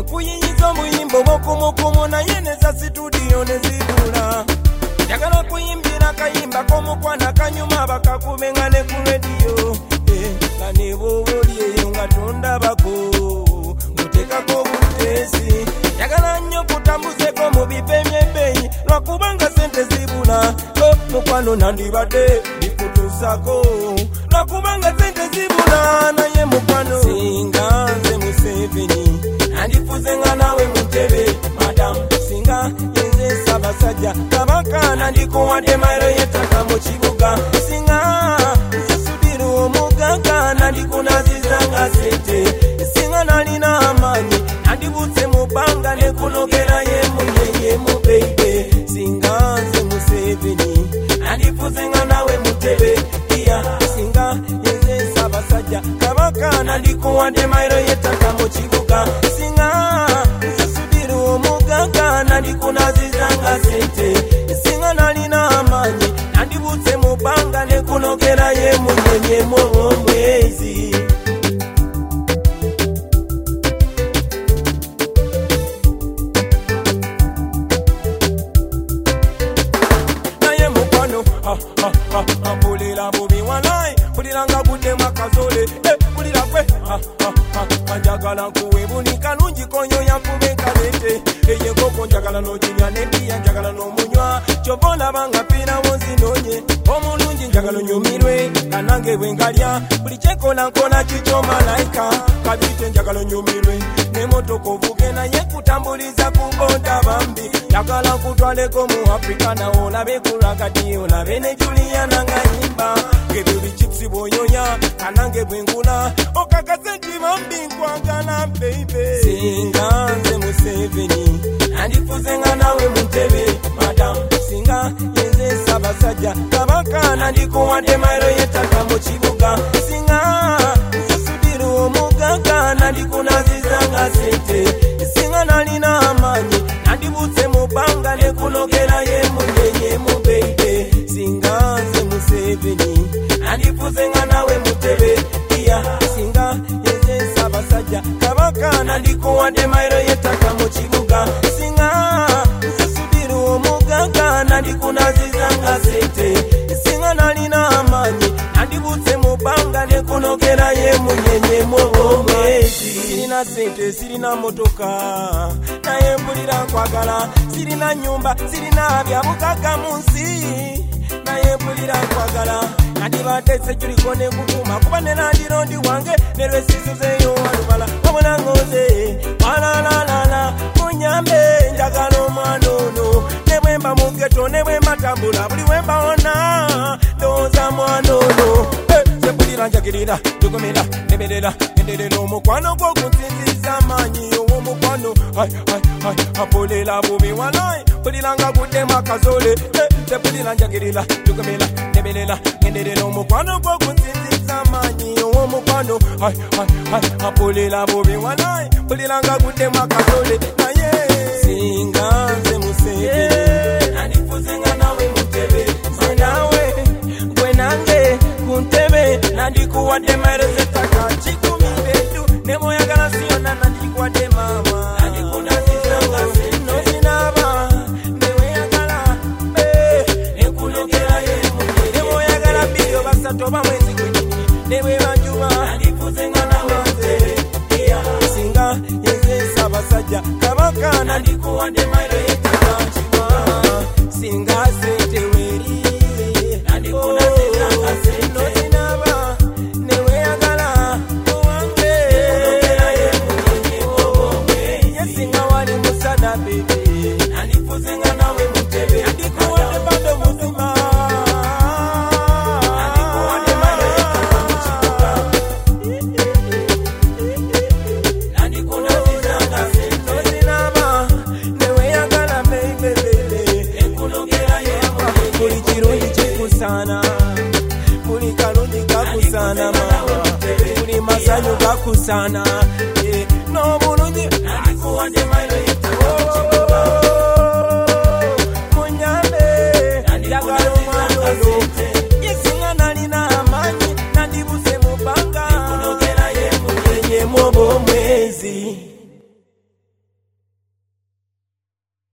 okuyinyiza omuyimbo bw'okumukumu naye neza situdiyo ne zibula. Njagala kuyimbira kayimba k'omukwana kanyuma bakakube nga ne ku rediyo. Nga ne bw'oba oli eyo nga tondabako ngutekako buteesi. Njagala nnyo kutambuzeko mu bipemye ebbeeyi lwakubanga sente zibula. Mukwano nandibadde bikutuusako lwakubanga sente zibula. Naye mukwano singa nze Museveni nandifuze nga nawe Mutebi madamu. Singa yenze Ssaabasajja Kabaka nandikuwadde mayiro y'ettaka mu kibuga. Singa nze Sudiru omugagga nandikunaziza nga sente. Singa nalina amaanyi nandibutse mu bbanga ne kunogera yemu baby. Singa nze Museveni nandifuze nga nawe Mutebi singa yenze Ssaabasajja Kabaka nandikuwadde mayiro y'ettaka mu kibuga. Singa nze Sudiru omugagga nandikunaziza nga sente. Singa nalina amaanyi nandibutse mu bbanga ne kunogera yemu omwezi. Naye mukwano mpulira bubi walayi mpulira nga guddemu akazole. Mpulira kwe njagala nkuwe buli kalungi konyoya nkube kalete. Eyenkoko njagala n'oginya n'eddiya njagala n'omunywa. Kyova olaba nga mpirawo nzinoonye omulungi njagala onyumirwe nga nange bwe ngalya. Buli kyekola nkola kikyo malayika kabite njagala onyumirwe. N'emmotoka ovuge naye kutambuliza ku boda bambi. Njagala nkutwaleko mu Afrika nawo olabe ku ragadi olabe ne Juliana nga yimba. Ebyo bichipusi bw'onyonya kanange bwe ngula okakase nti bambi nkwagala baby. Singa nze Museveni nandifuze nga nawe Mutebi madamu. Singa yenze Ssaabasajja Kabaka nandikuwadde mayiro y'ettaka mu kibuga. Singa nze Sudiru omugagga nandikunaziza nga sente. Singa nalina amaanyi nandibutse mu bbanga ne kunogera yemu baby. Singa nze Museveni nandifuze nga nawe Mutebi singa yenze Ssaabasajja Kabaka nandikuwadde mayiro y'ettaka mu kibuga. Singa nze Sudiru omugagga nandikunaziza nga sente. Singa nalina amaanyi nandibutse mu bbanga ne kunogera yemu omwezi. Sirina sente sirina motoka naye mpulira nkwagala. Sirina nnyumba sirina bya bugagga mu nsi naye mpulira nkwagala. Nandibadde sejuliko ne kukuma kuba ne nandirondi wange ne lwesisuzeyo walubala wabona ngoze walalalala munyambe njagala omwana ono. Ne bwe mba mu ghetto ne bwe mba tambula buli we mbawona ndowooza mwana ono. Mpulira njagirira jugumira nemerera ngenderera omukwano gw'okunsinziza amaanyi ow'omukwano. Mpulira bubi walayi mpulira nga guddemu akazole. Mpulira njagirira jugumira nemerera ngenderera omukwano gw'okunsinziza amaanyi ow'omukwano. Mpulira bubi walayi mpulira nga guddemu akazole. Naye singa nze Museveni nandifuze nga nawe Mutebi. Nze nawe gwe nange ku ntebe nandikuwadde mayiro z'ettaka 10 ne bw'oyagala si yonna nandikuwadde maama. Nandikunaziza nga sente n'ozinaaba ne weeyagala ne kunogera yemu. Ne bw'oyagala 2 oba 3 oba mwezi gwennyini ne bwe banjuba nandifuze nga nawe Mutebi. Singa yenze Ssaabasajja Kabaka nandikuwadde mayiro y'ettaka singa sente weeri nandikunaziza nga sente n'ozinaaba ne weeyagala owange kunogera yemu omwezi. Singa wali musana baby nandifuze nga nawe Mutebi. Nandikuwadde bado muzima nandikuwadde mayiro y'ettaka mu kibuga. Nandikunaziza nga sente n'ozinaaba ne weeyagala baby kunogera yemu. Buli kirungi kikusaana buli kalungi kakusaana buli masanyu gakusaana n'obulungi nandikuwadde mayiro